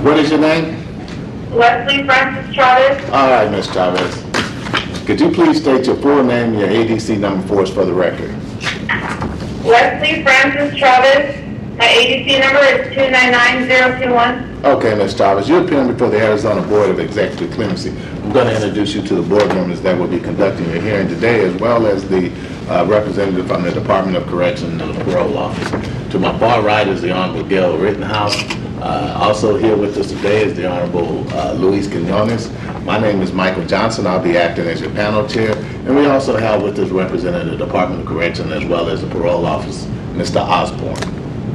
What is your name? Leslie Francis Chavez. All right, Ms. Chavez. Could you please state your full name and your ADC number for us for the record? Leslie Francis Chavez. My ADC number is 299021. Okay, Ms. Chavez, you're appearing before the Arizona Board of Executive Clemency. I'm going to introduce you to the board members that will be conducting your hearing today, as well as the representative from the Department of Correction and the Parole Office. To my far right is the Honorable Gail Rittenhouse. Also here with us today is the Honorable Luis Quinones. My name is Michael Johnson. I'll be acting as your panel chair. And we also have with us representing the Department of Correction as well as the Parole Office, Mr. Osborne.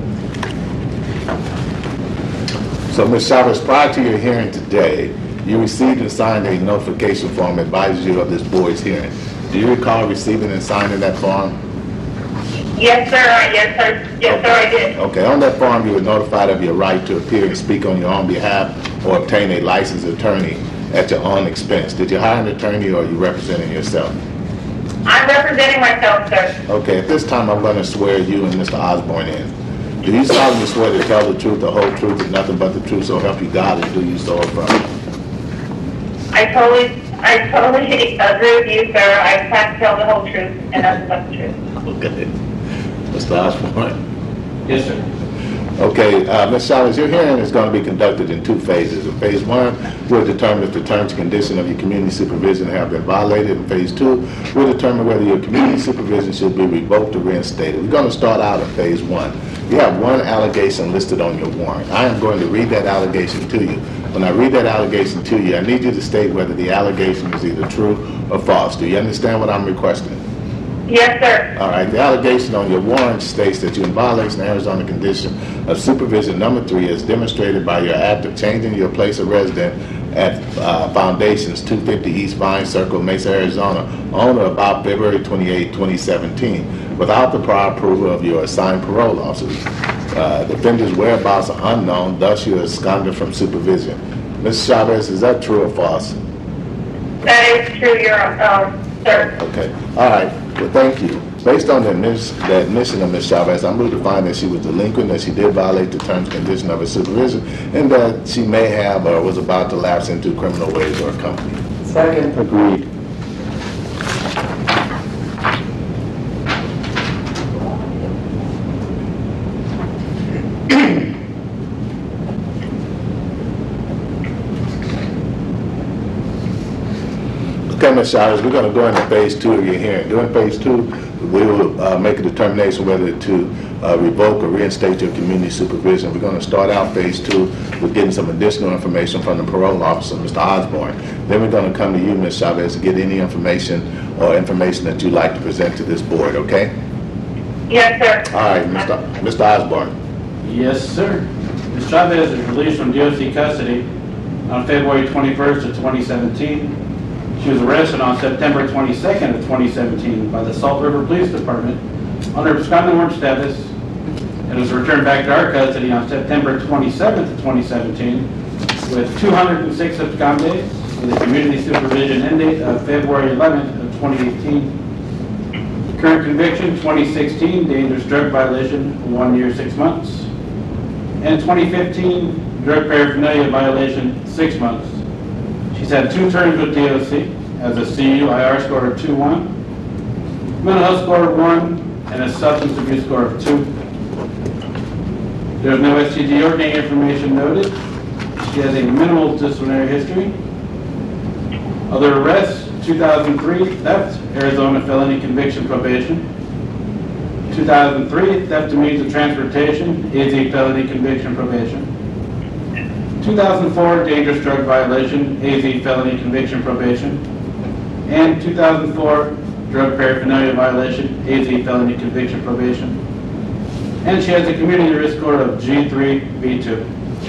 So, Ms. Chavez, prior to your hearing today, you received and signed a notification form advising you of this board's hearing. Do you recall receiving and signing that form? Yes, sir. Yes, sir, I did. Okay, on that form, you were notified of your right to appear and speak on your own behalf or obtain a licensed attorney at your own expense. Did you hire an attorney or are you representing yourself? I'm representing myself, sir. Okay, at this time, I'm going to swear you and Mr. Osborne in. Do you solemnly swear to tell the truth, the whole truth, and nothing but the truth, so help you God, and do you so affirm? I totally agree with you, sir. I plan to tell the whole truth and nothing but the truth. Okay. Mr. Osborne? Yes, sir. Okay, Ms. Chavez, your hearing is going to be conducted in two phases. In phase one, we'll determine if the terms and conditions of your community supervision have been violated. In phase two, we'll determine whether your community supervision should be revoked or reinstated. We're going to start out in phase one. You have one allegation listed on your warrant. I am going to read that allegation to you. When I read that allegation to you, I need you to state whether the allegation is either true or false. Do you understand what I'm requesting? Yes, sir. All right. The allegation on your warrant states that you're in violation of Arizona Condition of Supervision number 3 as demonstrated by your act of changing your place of residence at Foundations 250 East Vine Circle, Mesa, Arizona, on or about February 28, 2017, without the prior approval of your assigned parole officers. Defendant's whereabouts are unknown, thus you are absconded from supervision. Ms. Chavez, is that true or false? That is true, sir. Okay. All right. Well, thank you. Based on the admission of Ms. Chavez, I'm going to find that she was delinquent, that she did violate the terms and conditions of her supervision, and that she may have or was about to lapse into criminal ways or company. Second. Agreed. Okay, Ms. Chavez, we're going to go into phase 2 of your hearing. During phase 2, we will make a determination whether to revoke or reinstate your community supervision. We're going to start out phase 2 with getting some additional information from the parole officer, Mr. Osborne. Then we're going to come to you, Ms. Chavez, to get any information that you'd like to present to this board, okay? Yes, sir. All right, Mr. Osborne. Yes, sir. Ms. Chavez is released from DOC custody on February 21st of 2017. She was arrested on September 22nd of 2017 by the Salt River Police Department under absconding warrant status and was returned back to our custody on September 27th of 2017 with 206 abscond days with a community supervision end date of February 11th of 2018. Current conviction, 2016, dangerous drug violation, 1 year, 6 months. And 2015, drug paraphernalia violation, 6 months. She's had 2 terms with DOC, has a CUIR score of 2.1, mental health score of 1, and a substance abuse score of 2. There's no STD or gang information noted. She has a minimal disciplinary history. Other arrests, 2003, theft, Arizona felony conviction probation. 2003, theft to means of transportation, AZ felony conviction probation. 2004, dangerous drug violation, AZ felony conviction probation. And 2004, drug paraphernalia violation, AZ felony conviction probation. And she has a community risk score of G3B2.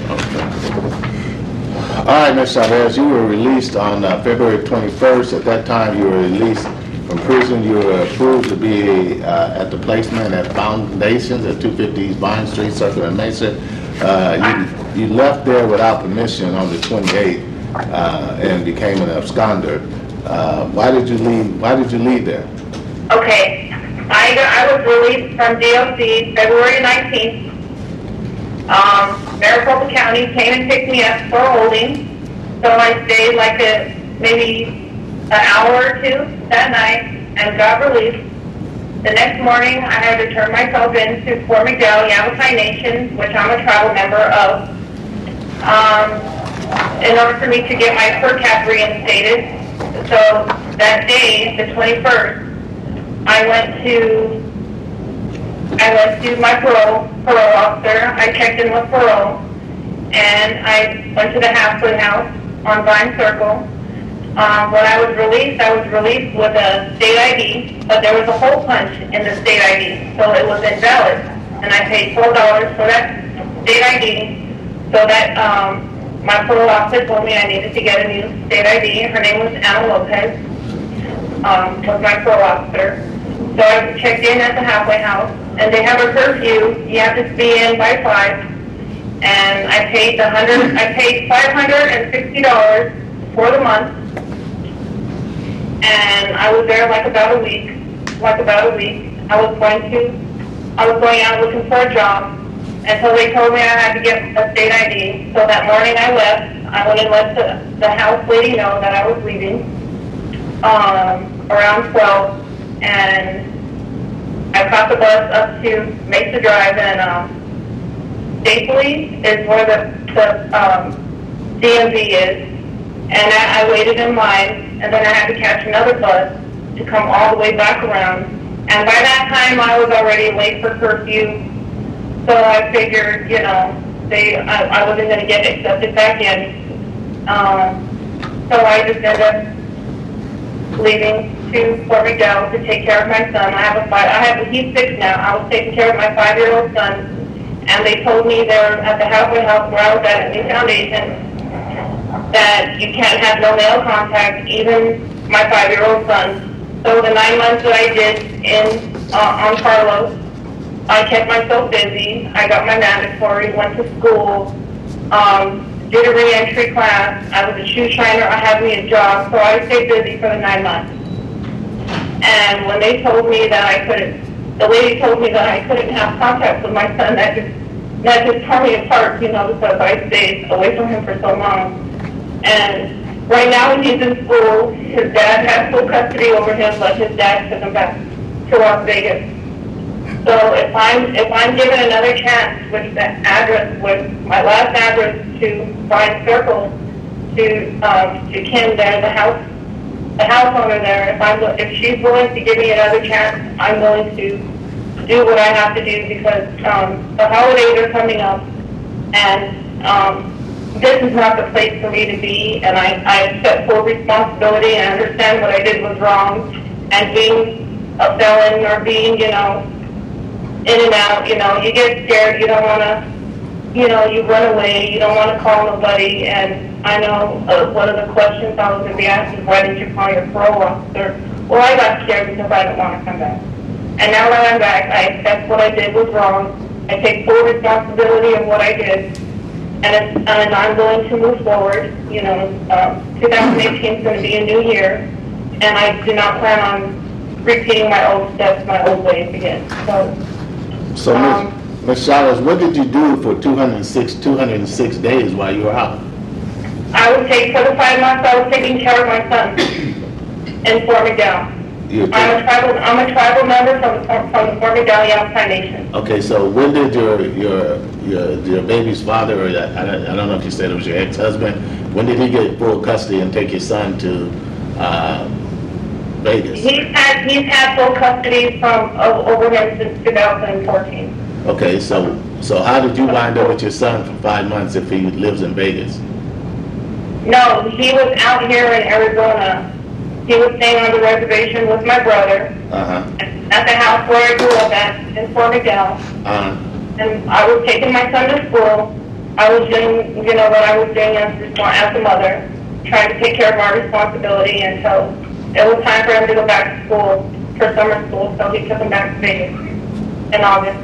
All right, Ms. Chavez, you were released on February 21st. At that time, you were released from prison. You were approved to be at the placement at Foundations at 250 East Vine Street, Circle in Mesa. You left there without permission on the 28th and became an absconder. Why did you leave? Why did you leave there? Okay. I was released from DOC February 19th. Maricopa County came and picked me up for holding. So I stayed like maybe an hour or two that night and got released. The next morning, I had to turn myself in to Fort McDowell, Yavapai Nation, which I'm a tribal member of, in order for me to get my per cap reinstated. So that day, the 21st, I went to my parole officer. I checked in with parole, and I went to the halfway house on Vine Circle. When I was released with a state ID, but there was a hole punch in the state ID, so it was invalid. And I paid $4 for that state ID, so that my parole officer told me I needed to get a new state ID. Her name was Anna Lopez, was my parole officer. So I checked in at the halfway house, and they have a curfew. You have to be in by 5. And I paid $560 for the month. And I was there like about a week. I was going out looking for a job until they told me I had to get a state ID. So that morning I left. I went and let the house lady know that I was leaving around 12, and I caught the bus up to Mesa Drive, and Stapley is where the DMV is. And I waited in line, and then I had to catch another bus to come all the way back around. And by that time, I was already late for curfew, so I figured, I wasn't going to get accepted back in. So I just ended up leaving to Fort McDowell to take care of my son. He's 6 now. I was taking care of my 5-year-old son, and they told me there at the halfway house where I was at New Foundation, that you can't have no male contact, even my 5-year-old son. So the 9 months that I did on Carlos, I kept myself busy. I got my mandatory, went to school, did a re-entry class. I was a shoe shiner. I had me a job, so I stayed busy for the 9 months. And when they told me that the lady told me that I couldn't have contact with my son, that just tore me apart, because I stayed away from him for so long. And right now when he's in school, his dad has full custody over him, but his dad took him back to Las Vegas. So if I'm given another chance, which the address was my last address to Vine Circle, to Kim there, the house owner there, if she's willing to give me another chance, I'm willing to do what I have to do, because the holidays are coming up, and this is not the place for me to be, and I accept full responsibility and understand what I did was wrong. And being a felon or being, in and out, you get scared, you don't want to, you run away, you don't want to call nobody. And I know one of the questions I was going to be asked is, why didn't you call your parole officer? Well, I got scared because I didn't want to come back. And now that I'm back, I accept what I did was wrong. I take full responsibility of what I did. And I'm willing to move forward. 2018 is going to be a new year, and I do not plan on repeating my old steps, my old ways again. So Ms. Chavez, what did you do for 206 days while you were out? For the 5 months, I was taking care of my son in Fort McDowell. I'm a tribal member from the Fort McDowell Yavapai Nation. Okay, so when did your baby's father, or I don't know if you said it was your ex-husband, when did he get full custody and take your son to Vegas? He's had full custody over him since 2014. Okay, so how did you wind up with your son for 5 months if he lives in Vegas? No, he was out here in Arizona. He was staying on the reservation with my brother at the house where I grew up at in Fort McDowell. And I was taking my son to school. I was doing, what I was doing as a mother, trying to take care of my responsibility until it was time for him to go back to school for summer school. So he took him back to Vegas in August.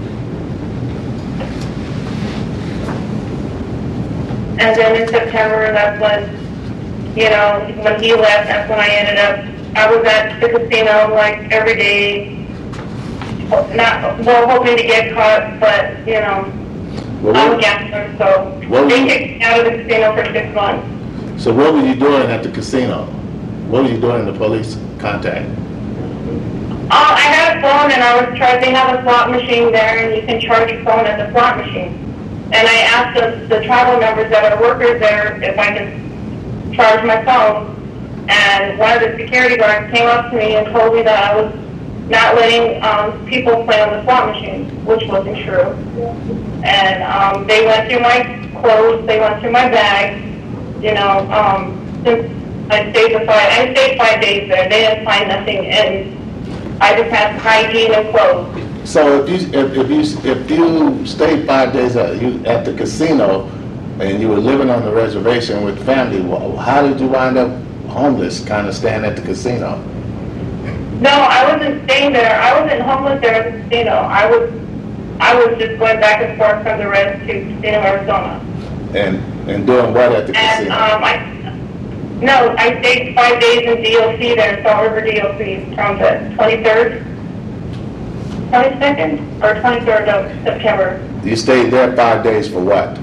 And then in September, that's when, when he left, that's when I ended up, I was at the casino like every day, hoping to get caught, but, Well, I'm a what- gambler, so What- they kicked me out of the casino for 6 months. So what were you doing at the casino? What were you doing in the police contact? I had a phone and I was charging. They have a slot machine there, and you can charge your phone at the slot machine. And I asked the tribal members that are workers there if I can charge my phone. And one of the security guards came up to me and told me that I was not letting people play on the slot machine, which wasn't true. And they went through my clothes, they went through my bag. You know, since I stayed 5 days there. They didn't find nothing, and I just had hygiene and clothes. So if you stayed 5 days at the casino and you were living on the reservation with family, how did you wind up homeless, kind of staying at the casino? No, I wasn't staying there. I wasn't homeless there at the casino. I was just going back and forth from the res to Casino Arizona. And doing what at the And casino? I stayed 5 days in DOC there, Salt River DOC, from the 22nd or 23rd of September. You stayed there 5 days for what?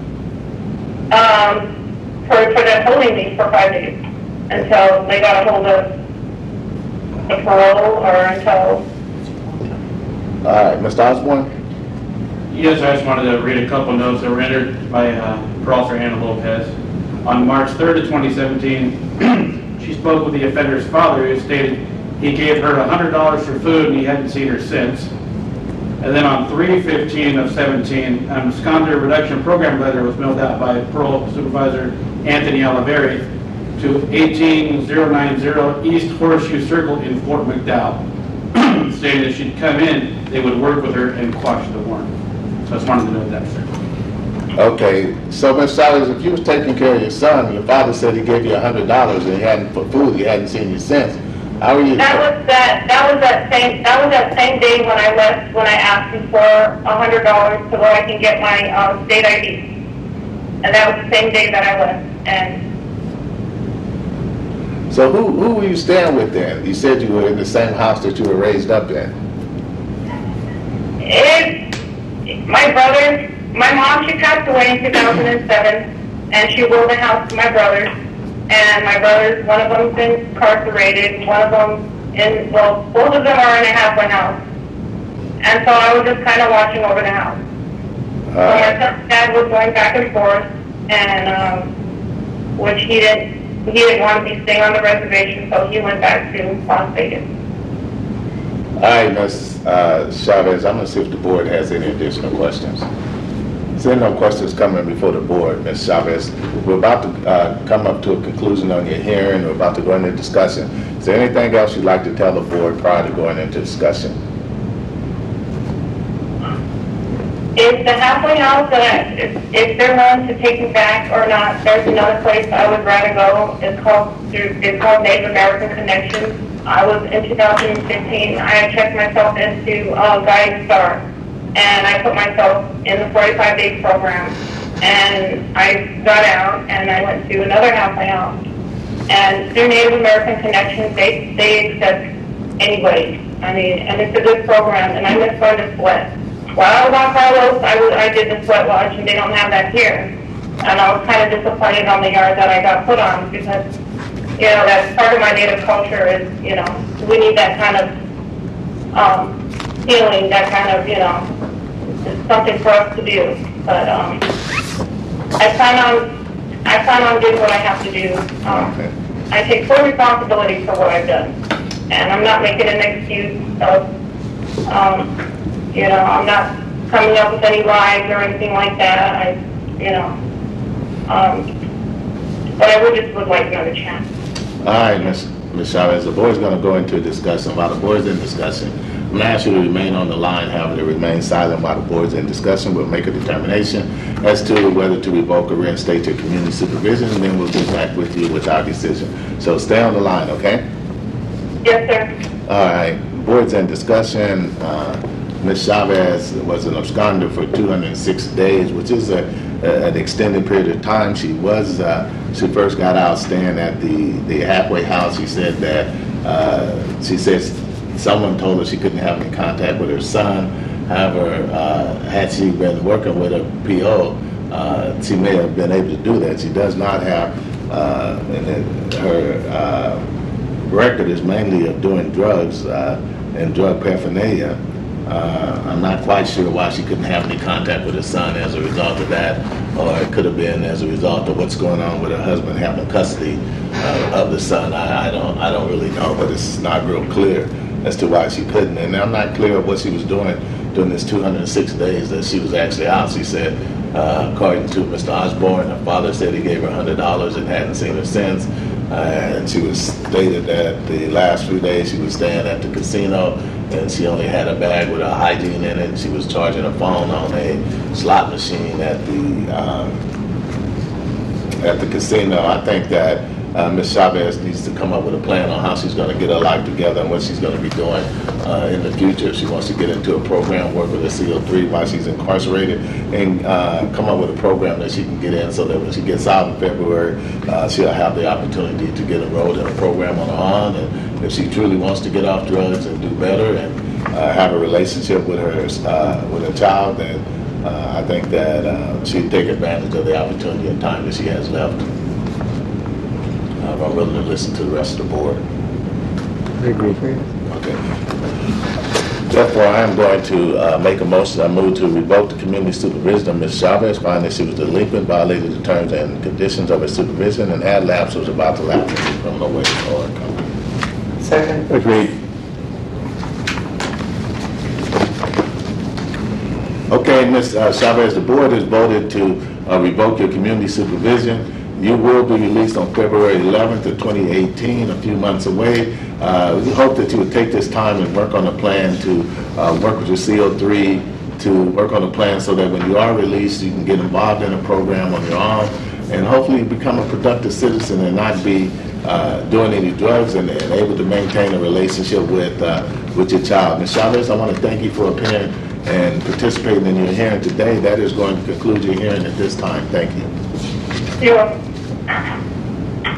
For them holding me for 5 days until they got a hold of the parole or until. All right, Mr. Osborne? Yes, I just wanted to read a couple notes that were entered by Parole Officer Anna Lopez. On March 3rd of 2017, she spoke with the offender's father, who stated he gave her $100 for food and he hadn't seen her since. And then on 3/15 of 17, a misconduct reduction program letter was mailed out by Parole Supervisor Anthony Oliveri to 18090 East Horseshoe Circle in Fort McDowell, stating that she'd come in, they would work with her and quash the warrant. So I just wanted to note that, sir. Okay, so Ms. Chavez, if you was taking care of your son, your father said he gave you $100 and he hadn't for food, he hadn't seen you since. How are you? That was that same day when I left, when I asked him for $100 so that I can get my state ID. And that was the same day that I left. And So who were you staying with then? You said you were in the same house that you were raised up in. my brother, my mom, she passed away in 2007, and she willed the house to my brothers. And my brothers, one of them's incarcerated, one of them both of them are in a halfway house. And so I was just kind of watching over the house. So my son's dad was going back and forth, and which he didn't want to be staying on the reservation, so he went back to Las Vegas. All right, Ms. Chavez, I'm going to see if the board has any additional questions. Seeing no questions coming before the board, Ms. Chavez, we're about to come up to a conclusion on your hearing. We're about to go into discussion. Is there anything else you'd like to tell the board prior to going into discussion? If the halfway house, if they're willing to take me back or not, there's another place I would rather go. It's called Native American Connections. I was in 2015. I had checked myself into Guiding Star, and I put myself in the 45-day program. And I got out, and I went to another halfway house. And through Native American Connections, they accept anybody. I mean, and it's a good program. And I miss going to Sweat. While I was on Carlos, I did the Sweat Lodge, and they don't have that here. And I was kind of disappointed on the yard that I got put on because, you know, that's part of my Native culture is, you know, we need that kind of healing, that kind of, you know, it's something for us to do. But I plan on doing what I have to do. I take full responsibility for what I've done, and I'm not making an excuse of. You know, I'm not coming up with any lies or anything like that. But I would like another chance. All right, Ms. Chavez, the board's going to go into a discussion. While the board's in discussion, I'm going to ask you to remain on the line, however, to remain silent while the board's in discussion. We'll make a determination as to whether to revoke or reinstate your community supervision, and then we'll get back with you with our decision. So stay on the line, okay? Yes, sir. All right, board's in discussion. Ms. Chavez was an absconder for 206 days, which is an extended period of time. She first got out staying at the halfway house. She said that she says someone told her she couldn't have any contact with her son. However, had she been working with a PO, she may have been able to do that. She does not have, her record is mainly of doing drugs and drug paraphernalia. I'm not quite sure why she couldn't have any contact with her son as a result of that, or it could have been as a result of what's going on with her husband having custody of the son. I don't really know, but it's not real clear as to why she couldn't. And I'm not clear of what she was doing during this 206 days that she was actually out. She said, according to Mr. Osborne, her father said he gave her $100 and hadn't seen her since. And she was stated that the last few days she was staying at the casino and she only had a bag with her hygiene in it. She was charging her phone on a slot machine at the casino. I think that Ms. Chavez needs to come up with a plan on how she's going to get her life together and what she's going to be doing in the future. If she wants to get into a program, work with a CO3 while she's incarcerated, and come up with a program that she can get in so that when she gets out in February, she'll have the opportunity to get enrolled in a program on her own. And if she truly wants to get off drugs and do better and have a relationship with her child, then I think that she'd take advantage of the opportunity and time that she has left. I'm willing to listen to the rest of the board. I agree. Okay. Therefore, I am going to make a motion. I move to revoke the community supervision of Ms. Chavez, finding that she was delinquent, violated the terms and conditions of her supervision, and had lapsed, was about to lapse in the criminal way or income. Second. Agreed. Okay, Ms. Chavez, the board has voted to revoke your community supervision. You will be released on February 11th of 2018, a few months away. We hope that you would take this time and work on a plan to work with your CO3 to work on a plan so that when you are released, you can get involved in a program on your own and hopefully become a productive citizen and not be doing any drugs and able to maintain a relationship with your child. Ms. Chavez, I want to thank you for appearing and participating in your hearing today. That is going to conclude your hearing at this time. Thank you. You're welcome.